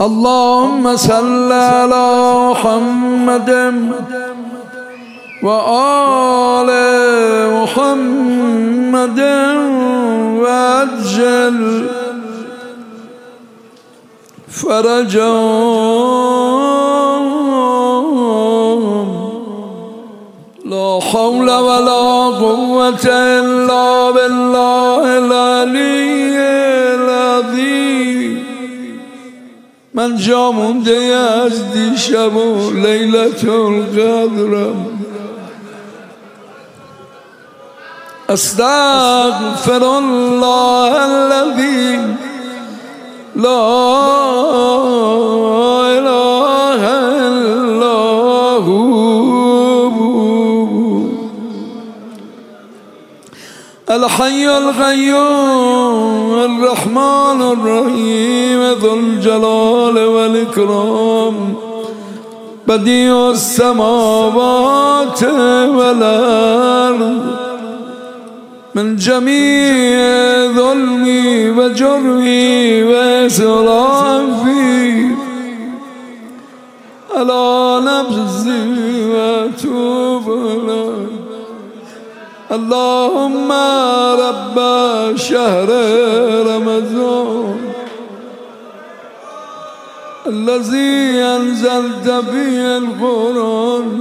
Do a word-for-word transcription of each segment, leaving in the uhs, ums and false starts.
اللهم صل على محمد وآل محمد وعجل فرجهم لا حول ولا قوة إلا بالله العلي العظيم. من جا مونده از دیشب و لیلة القدر استغفر الله الذي لا اله الا هو الحي القيوم الرحمن الرحيم ذو الجلال والإكرام بديع السماوات والأرض من جميع ظلمي وجرمي وإسرافي على نفسي وأتوب إليك. اللهم رب شهر رمضان الذي أنزلت فيه القرآن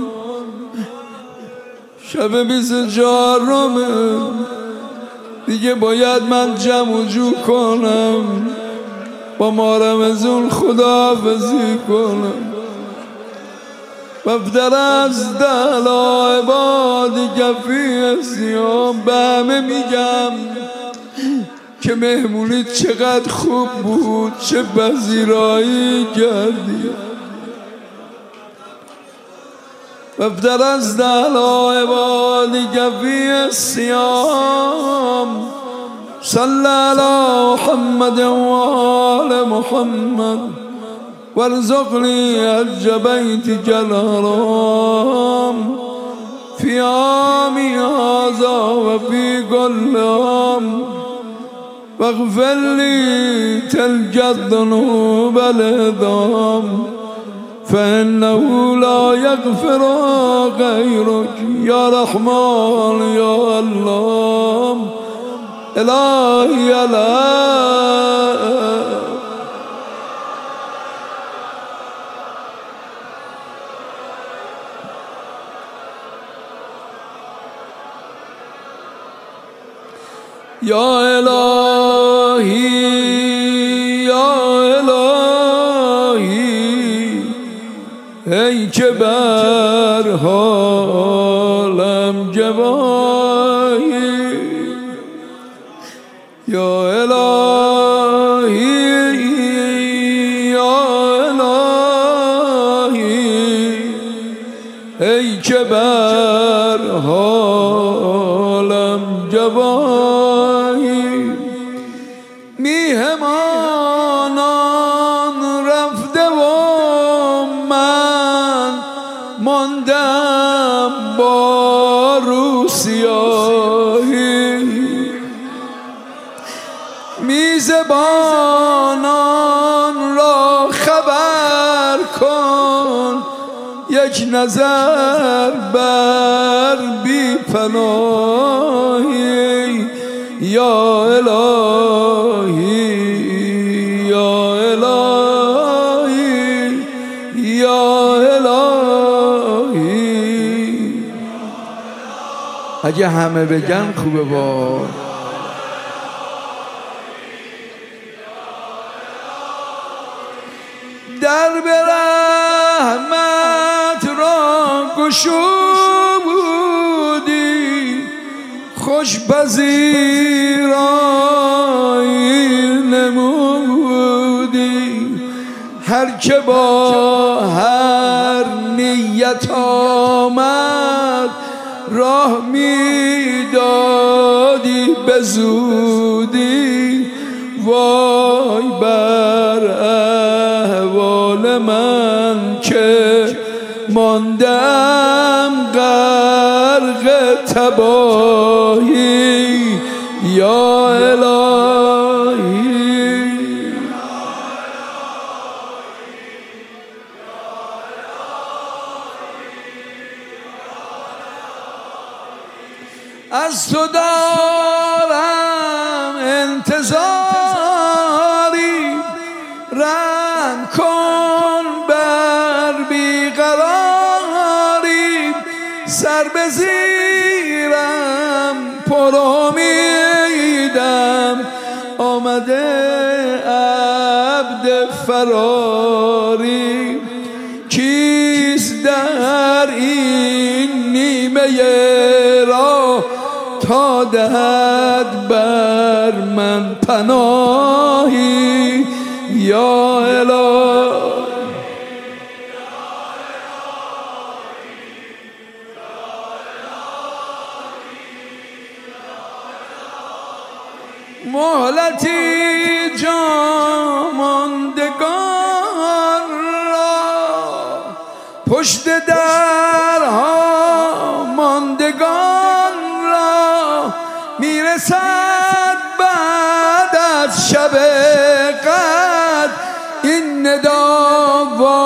شب بیست و چهارم دیگه باید من جمع جو کنم با ما رمضان خداحافظی کنم. مفتر از دلا عبادی کفی سیام به همه میگم که مهمونی چقدر خوب بود، چه پذیرایی کردی. مفتر از دلا عبادی کفی سیام صلی علی محمد و آل محمد وارزقني حج بيتك الحرام في عامي هذا وفي كل عام واغفر لي تلك الذنوب العظام فإنه لا يغفر غيرك يا رحمن يا الله إلهي يا الله. یا الهی یا الهی ای که بر حالم گواهی. یا الهی یا الهی ای که بر حالم گواهی. میهمانان رفته و من ماندم با روسیاهی. میزبانان را خبر کن یک نظر بر بی پناهی. یا الهی یا الهی یا الهی. اگه همه بگن خوبه با در به رحمت را گشودی خوش پذیرایی نمودی. هر که با هر نیت آمد راه میدادی به زودی. وای بر احوال من که ماندم غرق تباهی. یا الهی از تو دارم انتظاری، رحم کن بر بیقراری، سر به زیرم پر امیدم، آمده عبد فراری. کیست در این نیمه راه تا دهد بر من پناهی؟ یا الهی مهلتی جا ماندگان را، پشت درها ماندگان را، میرسد بعد از شب قدر این ندا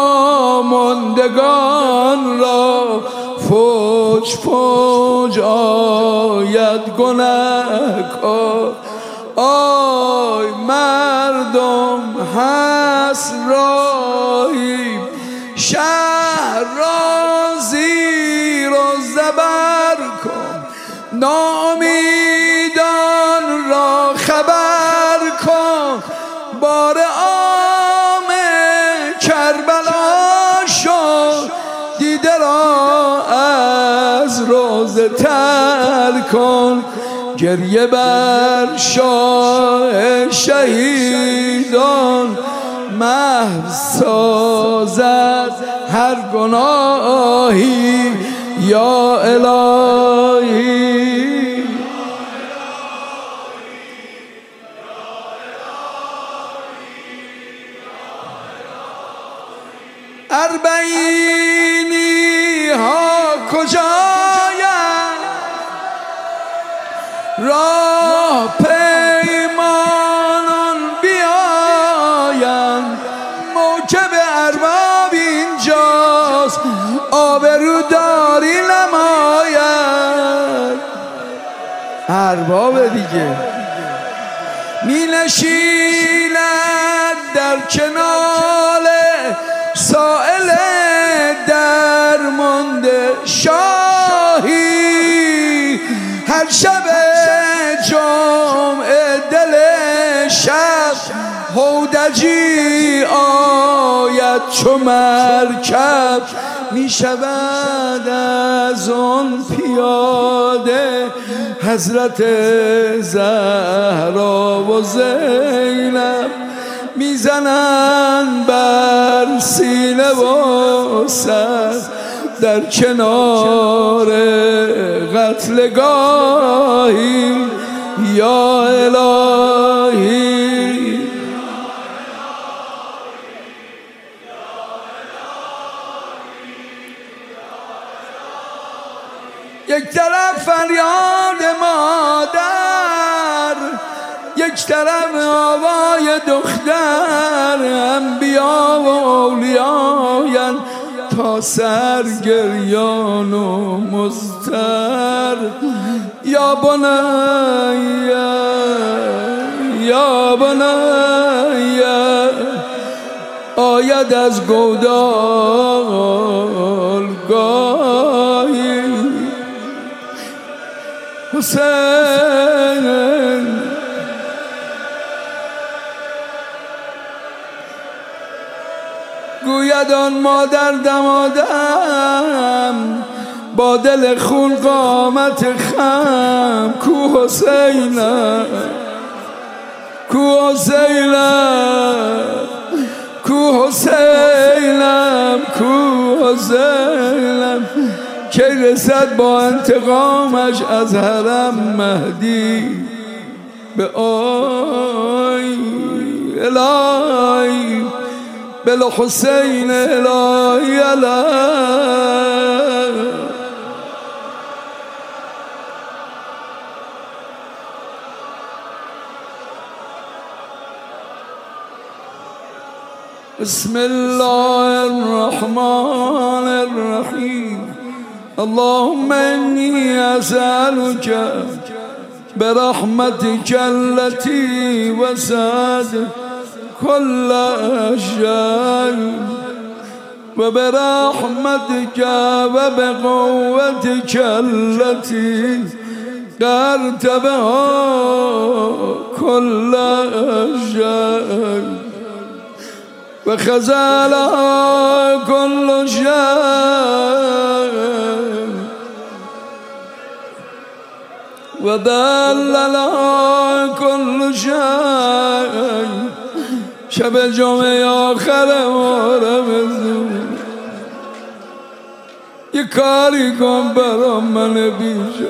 واماندگان را. فوج فوج آید گنهکار، آی مردم هست راهی، شهر را زیر و زبر کن، ناامیدان را خبر کن، بار عام کربلا شد، دیده را از روزه تر کن. گریه بر شاه شهیدان محو سازد هر گناهی. یا الهی اربعینی ها کجایند، راه پیمانان بیایند، موکب ارباب اینجاست، آبروداری نماید. ارباب دیگه می نشیند در کنال سائل درمانده شاهی، هر شب جمعه دل شب هودجی آید چو مرکب، می شود از آن پیاده حضرت زهرا و زینب، میزنن بر سینه و سر در کنار قتلگاهی. یا الهی یک طرف فریاد مادر، یک طرف آوای دختر، انبیا و اولیایان تا سر گریان و مضطر. یا بنی یا بنی آید از گودال گاهی، حسین گوید آن مادر دمادم با دل خون قامت خم، کو حسینم کو حسینم کو حسینم کو حسینم، که رسد با انتقامش از حرم مهدی به آی الهی بالحسین الهی الهی. بسم الله الرحمن الرحیم اللهم إني أسألك برحمتك التي وسعت كل شيء وبرحمتك وبقوتك التي قهرت بها كل شيء وخزلها كل شيء وذللها كل شيء شب جمعه آخر ما رمزون یک کاری کن برام من بیشه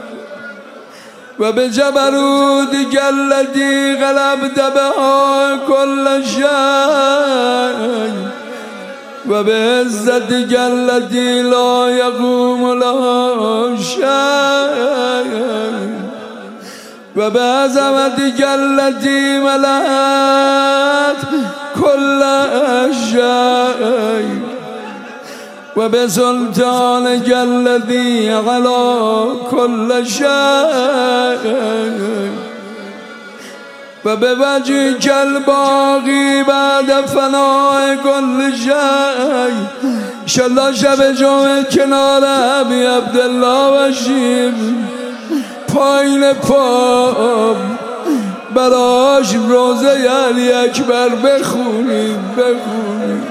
و به جبروتک الذی غلبت بها كل شيء و به عزتک التي لا يقوم لها شيء و به عظمتک التي ملأت كل شيء و به سلطانک الذی علی كل شيء و به وجهک الباقی بعد فناء كل شيء. انشالله شب جمعه کنار ابی عبدالله باشیم، پایین پا براش روزه علی اکبر بخونیم بخونیم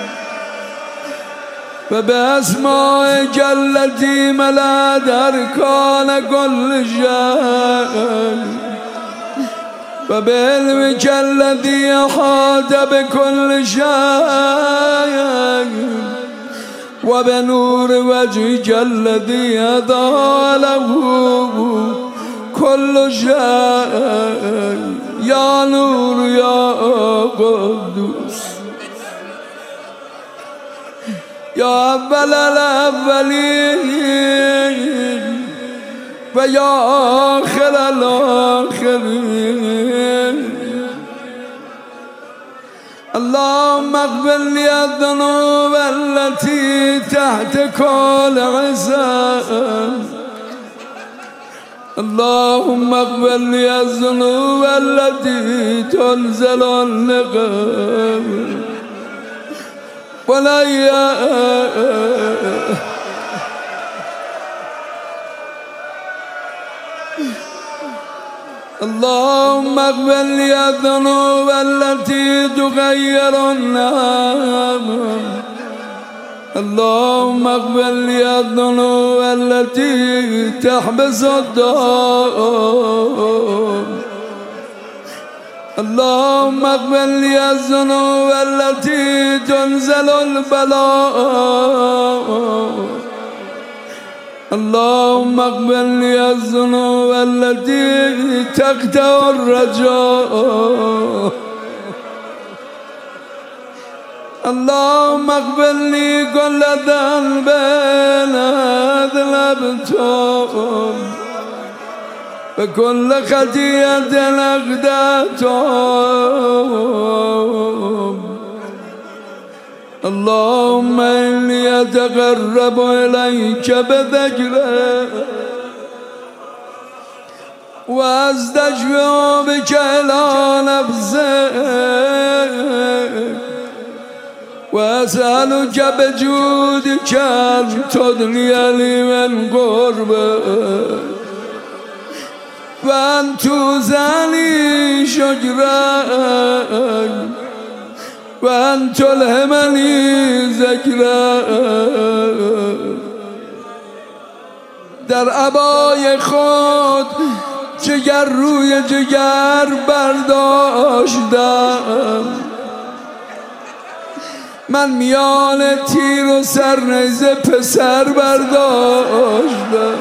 و به اسمائک التي ملأت ارکان كل شيء و به علمک الذی احاط بكل شيء و به نور وجهک الذی اضاء له كل شيء یا نور یا قدوس یا اول الاولین و یا آخر الاخرین. اللهم اغفر لي الذنوب التي تحت كل عزاء. اللهم اغفر لي الذنوب التي تنزل النقم ولا يا اللهم اغفر لي الذنوب التي تغير النعم. اللهم اغفر لي الذنوب التي تحبس الدار. اللهم اغفر لي الذنوب التي تنزل البلاء. اللهم اغفر لي الذنوب التي تقطع الرجاء. اللهم اغفر لي كل ذنب أذنبته وكل خطيئة أخطأته. اللهم إني أتقرب إليك بذكرك وأستشفع بك إلى نفسك وأسألك بجودك أن تدني لي من قربك وأن توزعني شجرك وأن تلهمني ذکرک. در عبای خود جگر روی جگر برداشتم. من میان تیر و سرنیزه پسر برداشتم.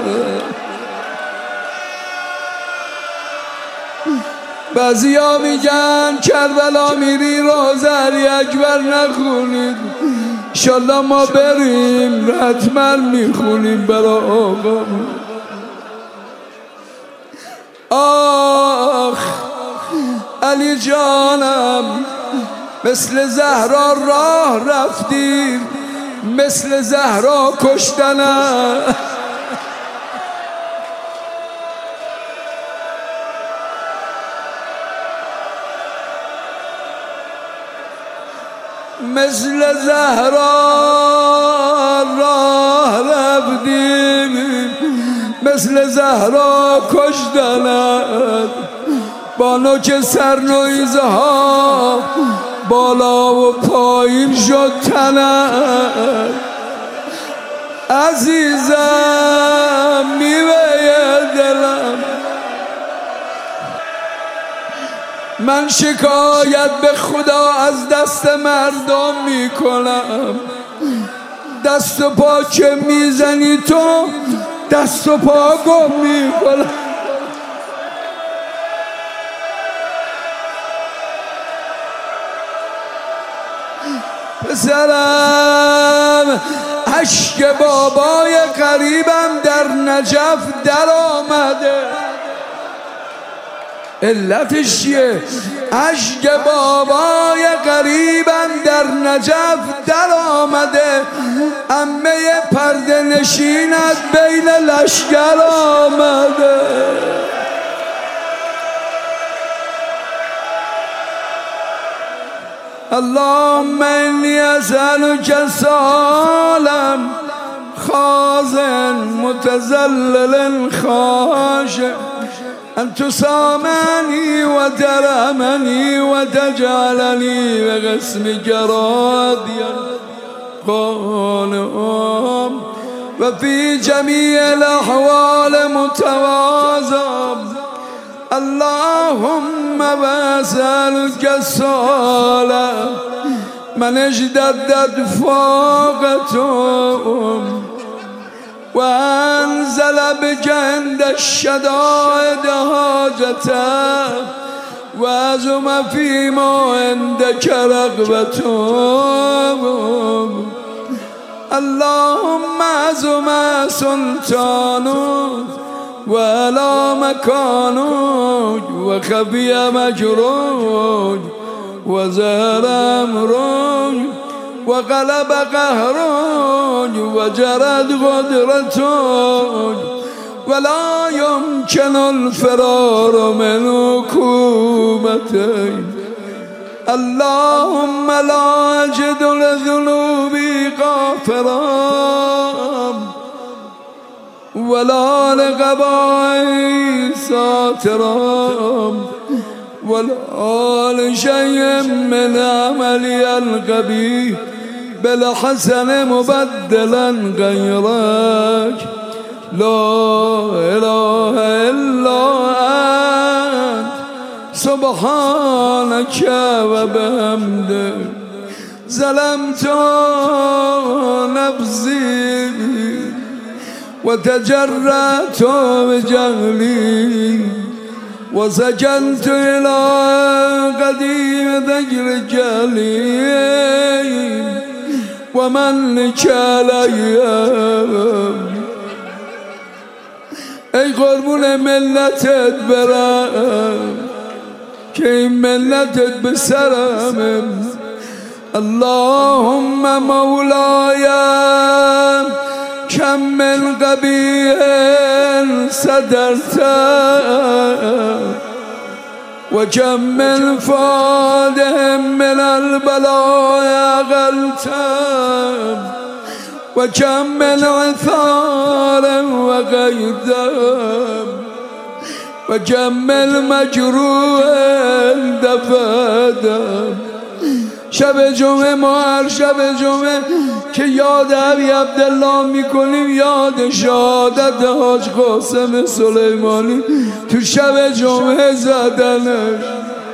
بعضی ها میگن کربلا میری روزه علی اکبر نخونید. انشالله ما بریم حتما میخونیم برا آقا. آخ علی جانم، مثل زهرا راه رفتیم مثل زهرا کشتنم، مثل زهرا راه رفتیم، مثل زهرا کشتنت، با نوک سرنویزه ها بالا و پایین شد تنت. عزیزم میوه دلم، من شکایت به خدا از دست مردم میکنم. دست و پا که میزنی تو دست و پا گم میکنم. پسرم اشک بابای غریبم در نجف در آمده. علتش چیه؟ اشک بابای غریبم در نجف در آمده. عمه پرده نشینت بین لشکر آمده. اللهم انی اسألک سالم خازن متزلل خاشع ان تسامني وترحمني وتجعلني بقسمك راضيا قانعا وفي جميع الاحوال متواضعا. اللهم واسألك السؤال من اشتدت فاقتهم وانزل بك عند الشدائد حاجته وعزم فيما عندك رغبتهم. اللهم عزم سلطانك ولا مكانك وخفي مجروج وزهر أمرك وغلب قهرك وجرت قدرتك ولا يمكن الفرار من حكومتك. اللهم لا أجد لذنوبي غافرا ولا لقبائي ساترا ولا لشيء من عملي القبيح بالحسن مبدلا غيرك. لا إله إلا أنت سبحانك وبحمدك ظلمت نفسي وتجرأت بجهلي وسجنت إلى قديم ذكر جليل ومنك علي. ای قربون ملتت برم که این ملتت به سرم. اللهم مولاي كم من قبیح صدرت وكم من فاده من البلاء أغلت وكم من عثار وغيث وكم من مجروح دفعت. شب جمعه ما هر شب جمعه که یاد ابی عبدالله میکنیم یاد شهادت حاج قاسم سلیمانی تو شب جمعه زدنش.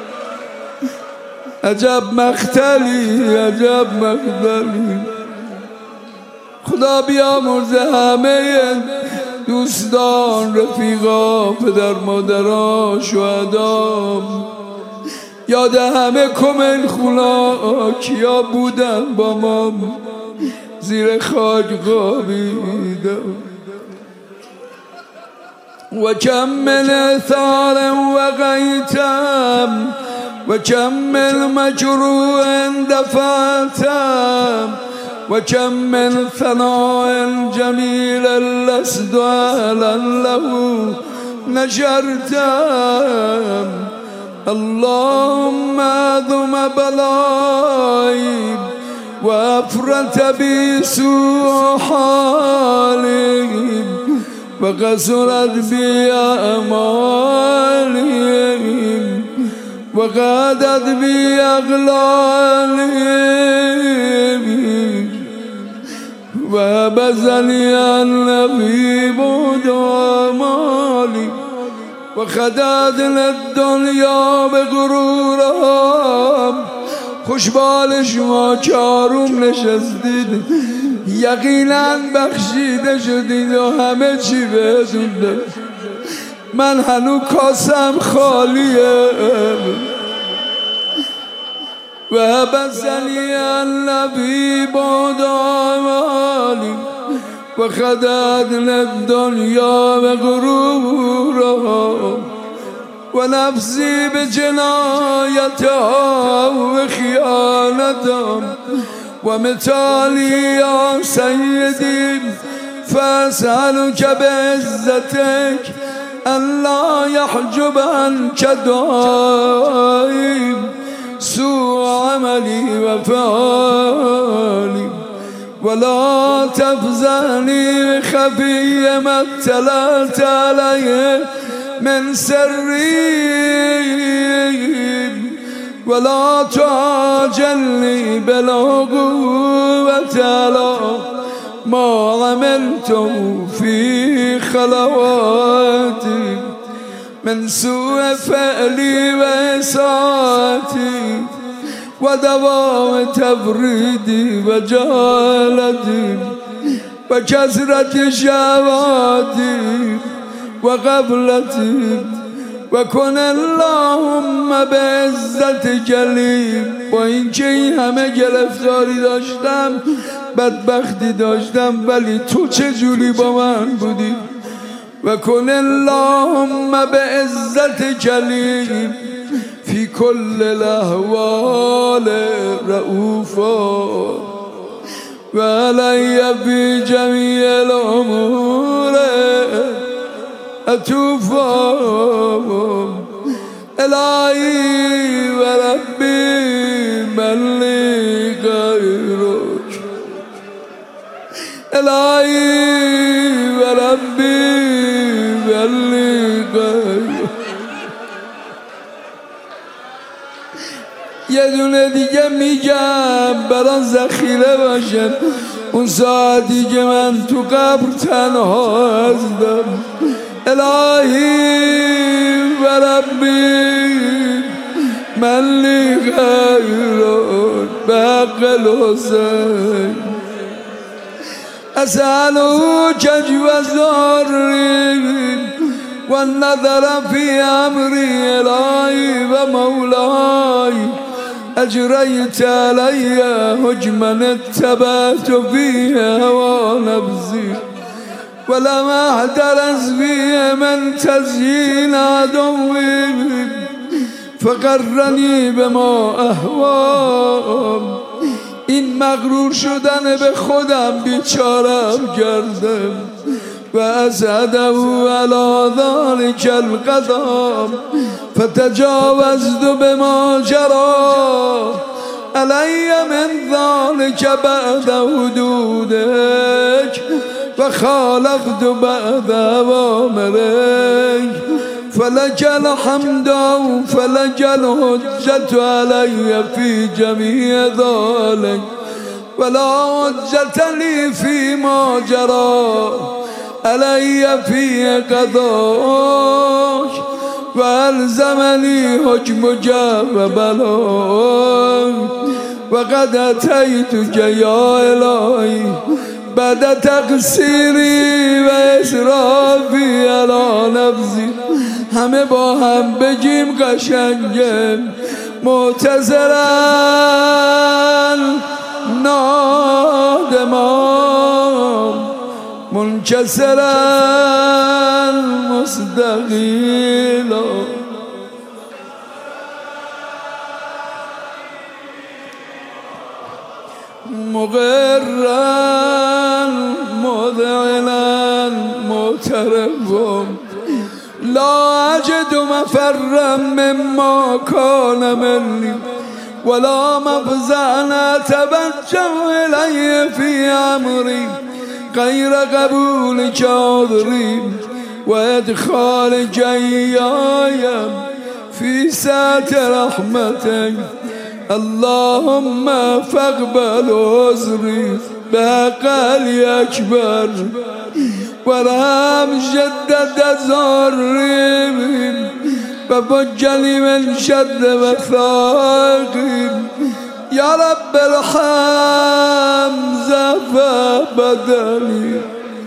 عجب مقتلی، عجب مقتلی. خدا بیامرزه همه دوستان، رفیقا، پدر مادرها، شهدا. یاد همه کمن خولا کیا بودن با ما زیر خاک خوابیدن. و کم من اثار و غیتم و کم من مجروح دفعتم وكم من ثناء جميل لست أهلا له نشرت اللهم ذم بلاي وأفرت بي سوء حالي وقصرت بي أمالي وغادت بي أغلالي وبزني النبي بود آمالي وخددنا الدنيا بغرورم خوشبال شما چاروم نشستید یقینا بخشیده شدید و همه چی بهتون داد من هنو کاسم خالیه و بسنی النبی بود آمالی و خددنا الدنیا بغرورها و نفسی بجنایتها و خیانتها و مثالی یا سیدی فاسألك بعزتك أن لا يحجب عنك دعائي سوء عملي وفعالي ولا تفزعني بخفي ما اطلعت عليه من سري ولا تعجلني بالعقوبة على ما عملته في خلواتي من سوء فعلي وإساءتي ودوام تفريدي وجهالتي وكثرة شهواتي وغفلتي وكن اللهم بعزتك لي با اینکه این همه گرفتاری داشتم بدبختی داشتم ولی تو چجوری با من بودی وكن اللهم بعزتك لي في كل الأحوال رؤوفا وعلي في جميع الأمور أتوفا إلهي وربي من لي غيرك إلهي وربي من لي غيرك یه دونه دیگه میگم برای ذخیره باشه اون ساعتی که من تو قبر تنها هستم الهی و ربی من لی غیرک به حق الحسین اسألوک جوزاری و النظر فی امری الهی و مولاي أجريت علي هجما اتبعت فيه هوى نفسي ولم أحترز فيه من تزيين عدوي فقرني بما أهوى این مغرور شدن به خودم بیچارم کردم و أسعده على ذلك القدم فتجاوزت بما جرى علي من ذلك بعد حدودك وخالفت بعد أوامرك فلك الحمد فلك الحجة علي في جميع ذلك ولا حجة لي فيما جرى علي في قضاك والزمني حكمك وبلاك وقد أتيتك يا إلهي بعد تقصيري وإسرافي على نفسي همه با هم بگیم قشنگه معتذرا نادما منكسرا مستقيلا مقرا مذعنا معترف لا أجد مفرا مما كان مني ولا مفزعا أتوجه إليه في أمري غير قبول عذري وإدخال جياي في سعة رحمتك اللهم فاقبل عذري بقل أكبر ورحم شدة ضري وفجني من شر وثاقي يا رب ارحم زفا بدني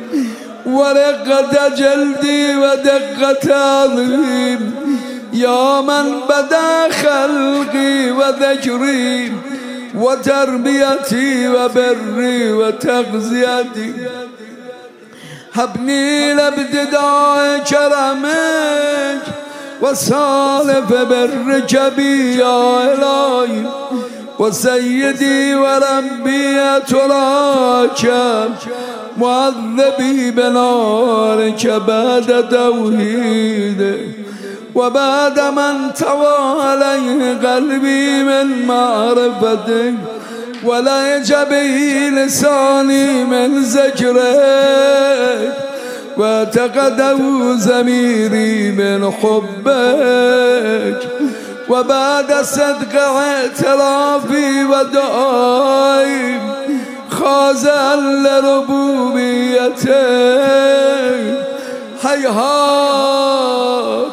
ورقة جلدي ودقة عظمي يا من بدا خلقي وذكري وتربيتي وبري وتغذيتي هبني لابتداء كرمك وسالف برك بي يا إلهي وسيدي وربي أتراك معذبي بنارك بعد توحيدك وبعد من طوى عليه قلبي من معرفتك ولا يجبي لساني من ذكرك وتقدوا زميري من حبك وبعد صدق اعترافي ودعائي خاضعا لربوبيتك هیهات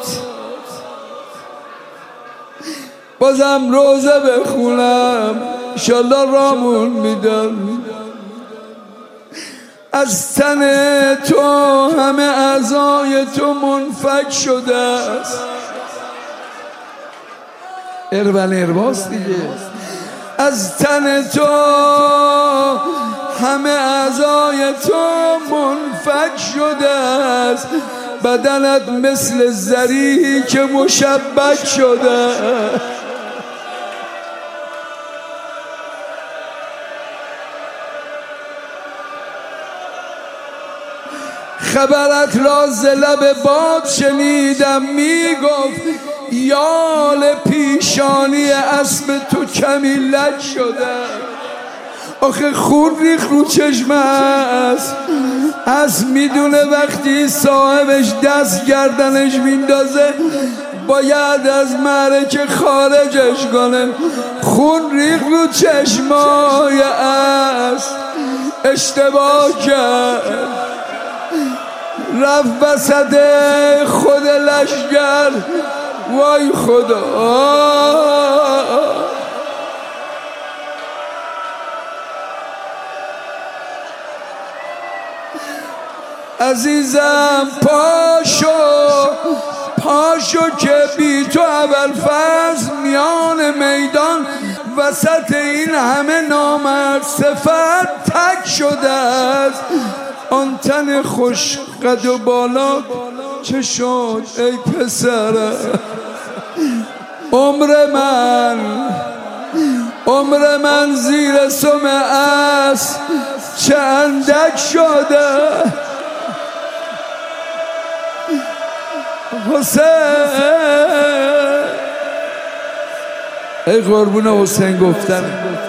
بازم روزه بخونم انشالله رامون میدم از تن تو همه اعضای تو منفک شده است اربن ارباس دیگه از تن تو همه اعضای تو منفک شده است بدنت مثل زری که مشبک شده خبرت را ز لب باد شنیدم میگفت یال پیشانی اسب تو کمی لج شده آخه خون ریخ رو چشم است اسب میدونه وقتی صاحبش دست گردنش میندازه باید از معرکه خارجش کنه خون ریخ رو چشمای اسب اشتباه کرد رفت وسط خود لشگر وای خدا عزیزم پاشو پاشو که بی تو ابوالفضل میان میدان وسط این همه نامرد صفت تک شده است آن تن خوش قد و بالا چه شد ای پسره عمر من عمر من زیر سم اسب چه اندک شده حسین ای قربون حسین گفتن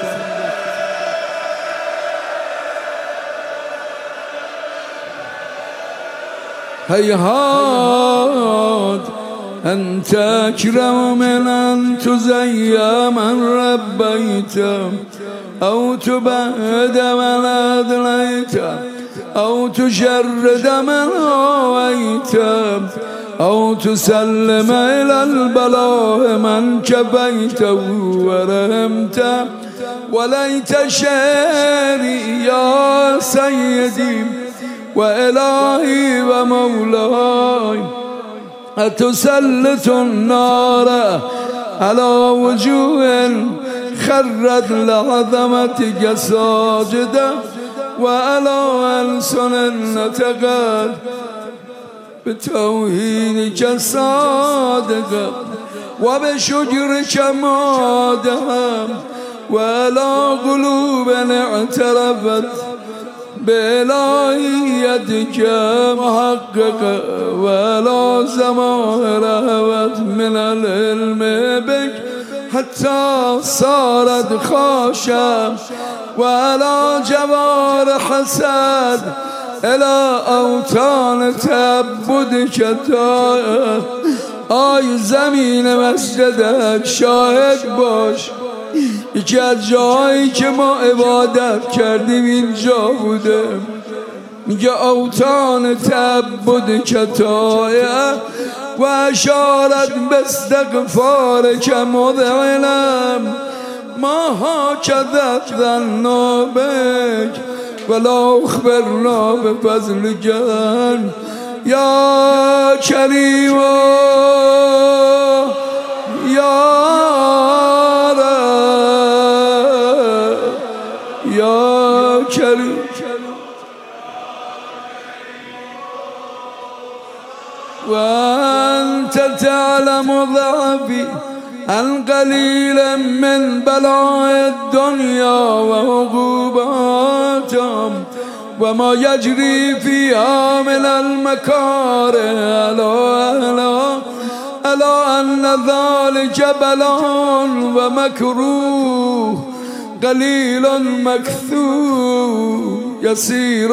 هیهات انت اکرم من ان تزیع من ربیت او تبعد من ادلیت او تشرد من آویت او تسلم الى البلاء من كفيت ورحمت وليت شعري يا سيدي وإلهي ومولاي أتسلط النار على وجوه خرت لعظمتك ساجدة وعلى ألسن نطقت بتوحيدك صادقة وبشكرك مادها ولا قلوب اعترفت بإلهيتك محققة ولا زمائر هوت من العلم بك حتى صارت خاشعة ولا جوار حسد الى اوطان تعبدك تائه. آی زمین مسجدک شاهد باش، یکی از جایی که ما عبادت کردیم اینجا بوده. میگه اوطان تعبدک تائه و اشارت باستغفارک مذعنم ما هكذا ظننا بك ولا اخبرنا بفضلك يا كريم يا رب يا كريم. وأنت تعلم ضعفي القليل من بلاء الدنيا وعقوباتها وما يجري فيها من المكاره ألا ألا ألا أن ذلك بلاء ومكروه قليل مكثور يسير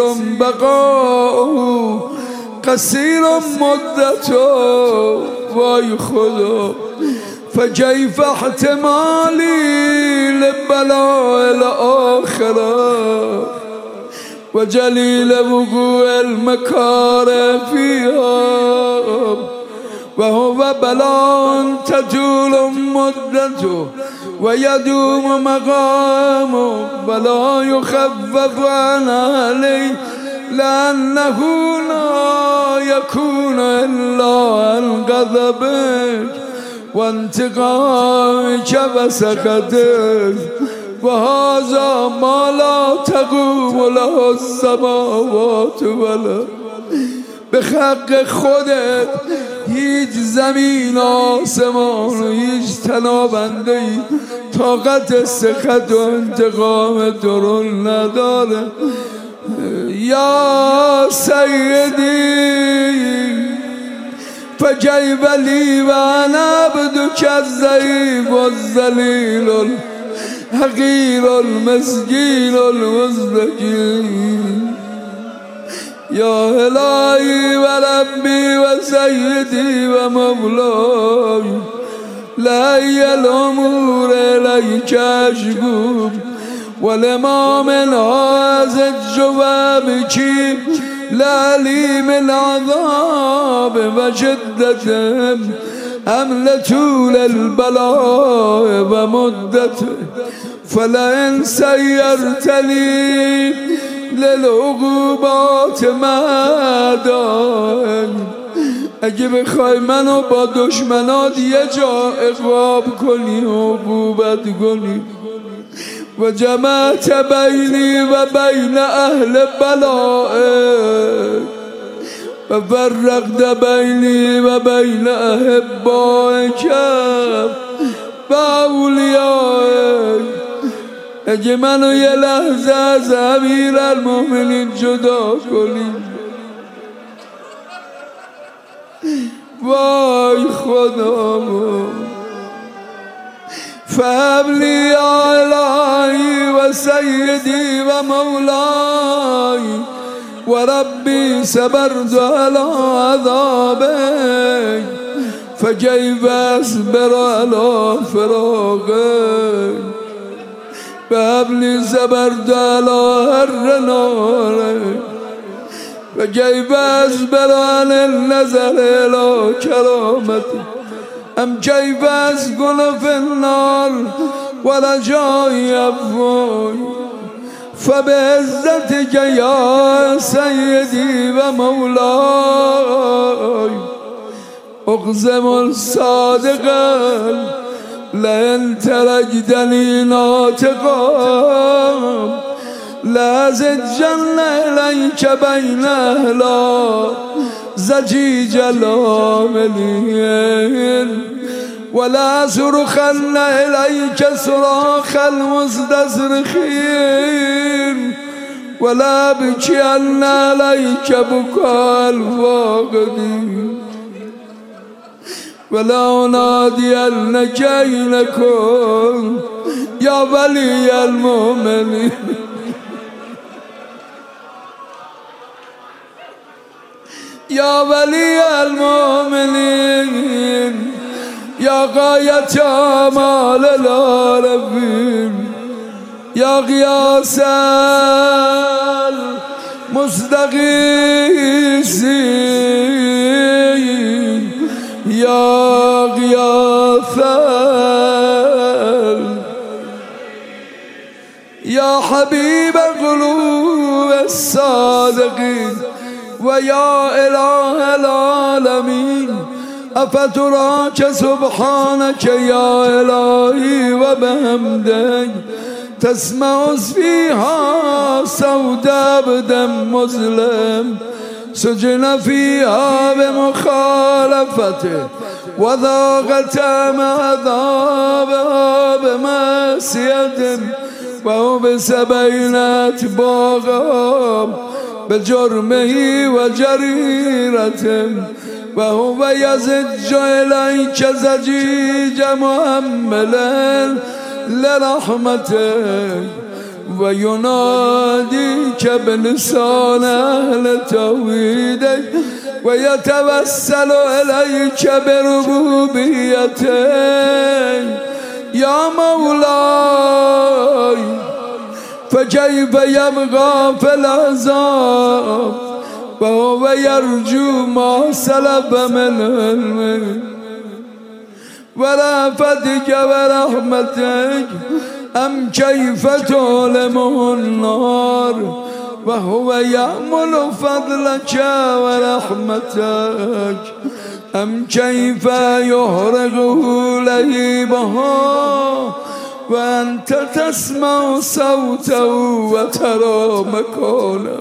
بقاؤه قصير مدته وای خدا. فكيف احتمالي لبلاء الآخرة وجليل وقوع المكاره فيها وهو بلاء تطول مدته ويدوم مقامه ولا يخفف عن أهله لأنه لا يكون إلا عن غضبك وانتقامك وسخطك وهذا ما لا تقوم له السماوات ولا. به حق خودت هیچ زمین آسمان و هیچ تنابنده ای طاقت سخط و انتقام درون نداره. یا سیدی فكيف لي وأنا عبدك الضعيف والذليل الحقير المسكين المستكين. يا إلهي وربي وسيدي ومولاي لا هي الأمور إليك أشكو ولما من هذا الجواب كيف لا لي من عذاب وشدة أمل طول البلاء ومدته فلئن سيرتني للعقوبات مدى. اگه بخوای منو با دشمنات یه جا عقاب کنی عقوبت کنی و جمعت بینی و بین اهل بلائک و فرقت بینی و بین احبائک و اولیائک. اگه منو یه لحظه از امیر المؤمنین جدا کنی وای خدا فهبلی یا الهی و سیدی و مولاي وربي صبرت على عذابك فكيف أصبر على فراقك فهبلي صبرت على هر نارك فكيف أصبر عن النظر إلى كرامتك أم كيف أسكن في النار ورجائي أفواي فبعزتك يا سيدي ومولاي أقسم الصادقا لئن تركتني ناطقا لازجن إليك بين أهلا زجيج العاملين ولا صرخن إليك صراخ المستصرخين ولا بكين عليك بكاء الفاقدين ولا أنادينك أينكم يا ولي المؤمنين يا ولي المؤمنين يا غاية آمال العارفين يا غياث المستغيثين يا غياث يا حبيب قلوب الصادقين ويا إله العالمين أفتراك سبحانك يا إلهي وبحمدك تسمع فيها صوت عبد مسلم سجن فيها بمخالفته وذاقت عذابها بمعصيته وهو بسبعين أتباعا بجرمه وجريرته وهو يزج إليك زجيج محملا لرحمتك ويناديك بلسان أهل توحيدك ويتوسل إليك بربوبيتك يا مولاي فكيف يبقى في العذاب وهو يرجو ما سلب من علمه ورأفتك ورحمتك أم كيف تعلمه النار وهو يأمل فضلك ورحمتك أم كيف يحرقه لهيبها وأنت تسمع صوته وترى مكانه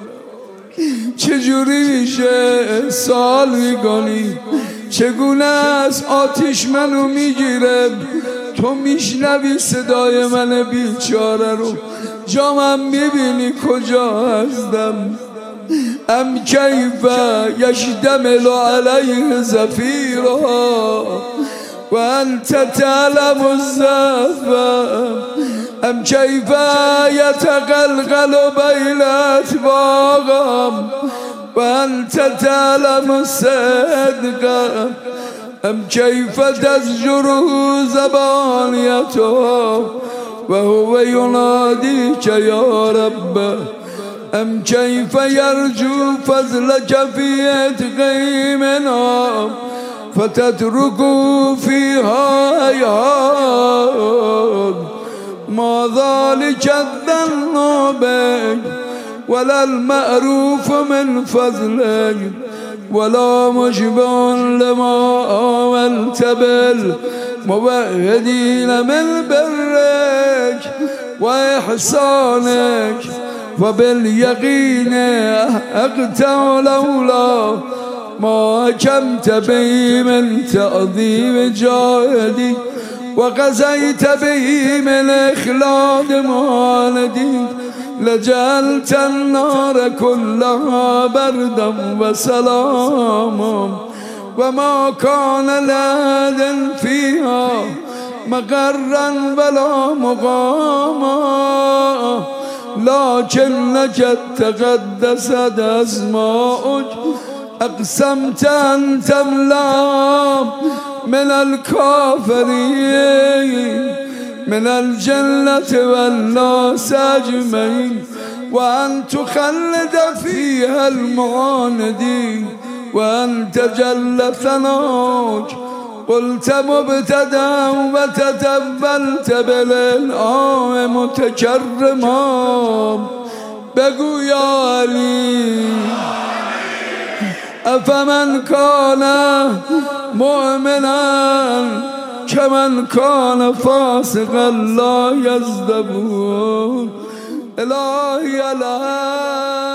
چجوری سال میکنی چگونه از آتش منو میگیره تو میشنوی صدای من بیچاره رو جا من میبینی کجا هستم ام کیف یشتمل علیه زفیرها و انت تعلم الضعف ام کیف یتقلقل بین اتباعهم و انت تعلم الصدق ام کیف تزجره زبانیته و هو ینادیک یا رب ام کیف یرجو فضلک فی اتقی منها فتتركوا فيها حيات ما ذلك الظن بك ولا المعروف من فضلك ولا مشبع لما آمنت بالموحدين من برك وإحسانك وباليقين أقطع لولا ما حكمت به من تعظيم جاهدي وقضيت به من إخلاد معاندي لجعلت النار كلها بردا وسلاما وما كان لأحد فيها مقرا ولا مقاما لكنك تقدست أسماؤك أقسمت أن تملأ من الكافرين من الجنة والناس أجمعين وأن تخلد فيها المعاندين وأن تجل ثناك قلت مبتدا وتتبلت بالإنعام متكرما بقوا يا علي أفمن كان مؤمنا كمن كان فاسقا لا يزدبون إلهي لا